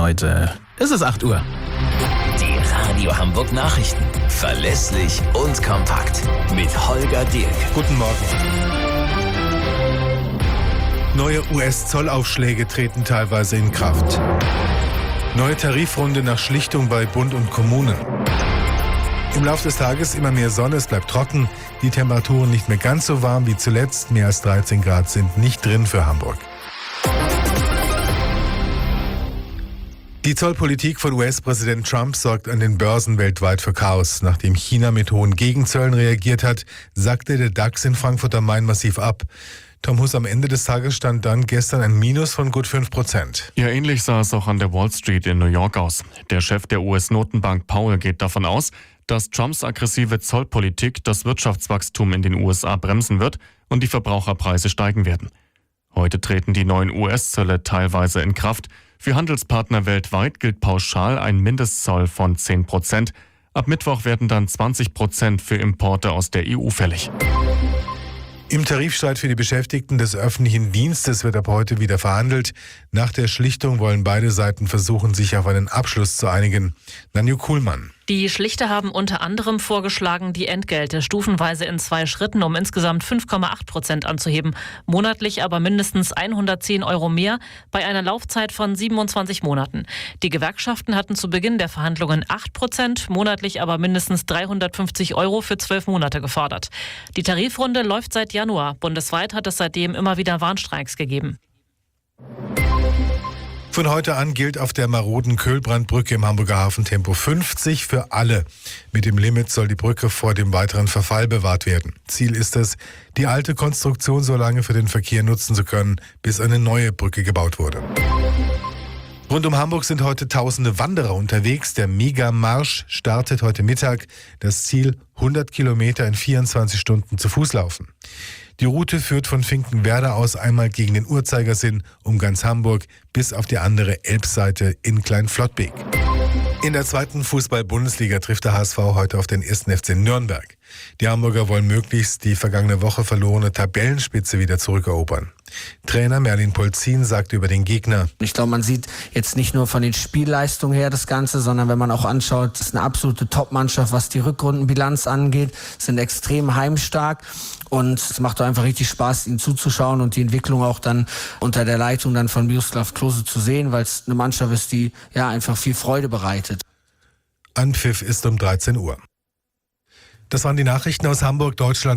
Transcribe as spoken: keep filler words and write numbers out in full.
heute. Es ist acht Uhr. Die Radio Hamburg Nachrichten. Verlässlich und kompakt. Mit Holger Dirk. Guten Morgen. Neue U S-Zollaufschläge treten teilweise in Kraft. Neue Tarifrunde nach Schlichtung bei Bund und Kommunen. Im Laufe des Tages immer mehr Sonne, es bleibt trocken. Die Temperaturen nicht mehr ganz so warm wie zuletzt. Mehr als dreizehn Grad sind nicht drin für Hamburg. Die Zollpolitik von U S-Präsident Trump sorgt an den Börsen weltweit für Chaos. Nachdem China mit hohen Gegenzöllen reagiert hat, sackte der DAX in Frankfurt am Main massiv ab. Tom Huss, am Ende des Tages stand dann gestern ein Minus von gut fünf Prozent. Ja, ähnlich sah es auch an der Wall Street in New York aus. Der Chef der U S-Notenbank Powell geht davon aus, dass Trumps aggressive Zollpolitik das Wirtschaftswachstum in den U S A bremsen wird und die Verbraucherpreise steigen werden. Heute treten die neuen U S-Zölle teilweise in Kraft. Für Handelspartner weltweit gilt pauschal ein Mindestzoll von zehn Prozent. Ab Mittwoch werden dann zwanzig Prozent für Importe aus der E U fällig. Im Tarifstreit für die Beschäftigten des öffentlichen Dienstes wird ab heute wieder verhandelt. Nach der Schlichtung wollen beide Seiten versuchen, sich auf einen Abschluss zu einigen. Nanju Kuhlmann. Die Schlichter haben unter anderem vorgeschlagen, die Entgelte stufenweise in zwei Schritten um insgesamt fünf Komma acht Prozent anzuheben, monatlich aber mindestens hundertzehn Euro mehr bei einer Laufzeit von siebenundzwanzig Monaten. Die Gewerkschaften hatten zu Beginn der Verhandlungen acht Prozent, monatlich aber mindestens dreihundertfünfzig Euro für zwölf Monate gefordert. Die Tarifrunde läuft seit Januar. Bundesweit hat es seitdem immer wieder Warnstreiks gegeben. Von heute an gilt auf der maroden Köhlbrandbrücke im Hamburger Hafen Tempo fünfzig für alle. Mit dem Limit soll die Brücke vor dem weiteren Verfall bewahrt werden. Ziel ist es, die alte Konstruktion so lange für den Verkehr nutzen zu können, bis eine neue Brücke gebaut wurde. Rund um Hamburg sind heute tausende Wanderer unterwegs. Der Mega-Marsch startet heute Mittag. Das Ziel hundert Kilometer in vierundzwanzig Stunden zu Fuß laufen. Die Route führt von Finkenwerder aus einmal gegen den Uhrzeigersinn um ganz Hamburg bis auf die andere Elbseite in Kleinflottbek. In der zweiten Fußball-Bundesliga trifft der H S V heute auf den ersten F C Nürnberg. Die Hamburger wollen möglichst die vergangene Woche verlorene Tabellenspitze wieder zurückerobern. Trainer Merlin Polzin sagt über den Gegner: Ich glaube, man sieht jetzt nicht nur von den Spielleistungen her das Ganze, sondern wenn man auch anschaut, es ist eine absolute Top-Mannschaft, was die Rückrundenbilanz angeht, sind extrem heimstark und es macht doch einfach richtig Spaß, ihnen zuzuschauen und die Entwicklung auch dann unter der Leitung dann von Miroslav Klose zu sehen, weil es eine Mannschaft ist, die ja einfach viel Freude bereitet. Anpfiff ist um dreizehn Uhr. Das waren die Nachrichten aus Hamburg, Deutschland.